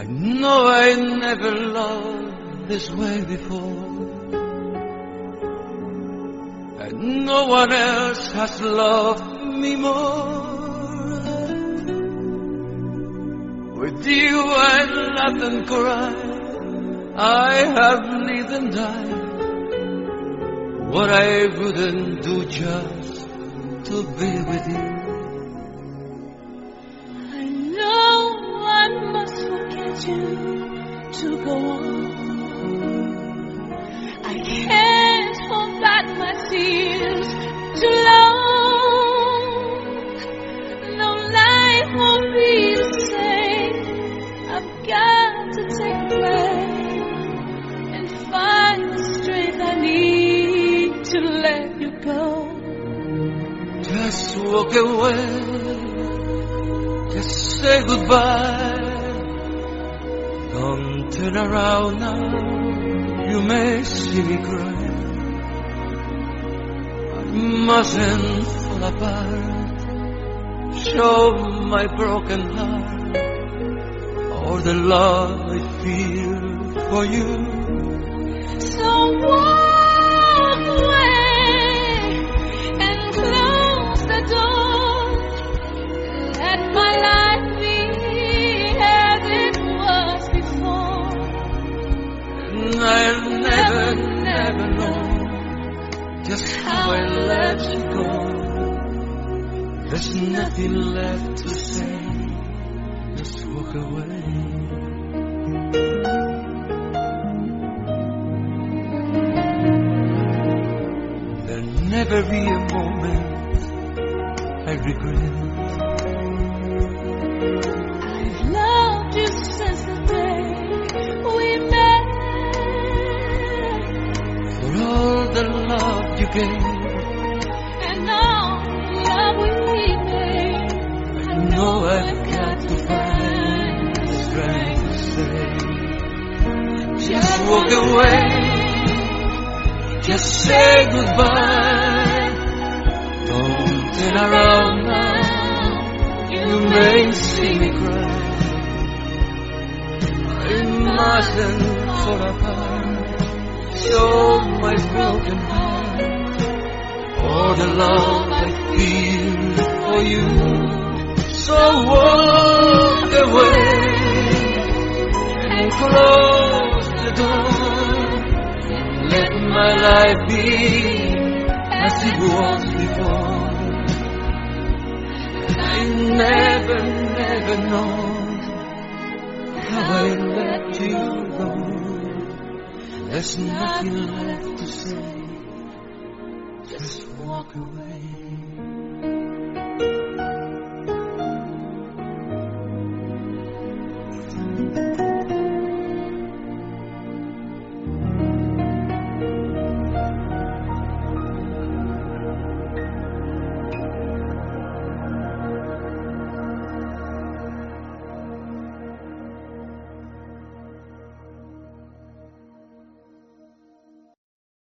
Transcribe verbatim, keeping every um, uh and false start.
I know I never loved this way before, and no one else has loved me more. With you I laughed and cried, I have lived and died, what I wouldn't do just to be with you. I know I must forget you to go on. I can't hold back my fears too long. No life won't be the same. I've got to take a breath and find the strength I need to let you go. Just walk away, just say goodbye. Don't turn around now, you may see me cry. I mustn't fall apart, show my broken heart, or the love I feel for you. So walk away and close the door. Let my life be as it was before. And I'll never, never know just how I let you go. There's nothing left to say, just walk away. There'll never be a moment I regret. I've loved you since the day we met. For all the love you gave, And all the love we made, I know I've got to find the strength to say, just walk away, just say goodbye. Don't turn around now, you may see me cry. I mustn't fall apart, show my broken heart, or the love I feel for you. So walk away and close the door. Let my life be as it was before. I never, never know how I let you go. There's nothing left to say, just walk away.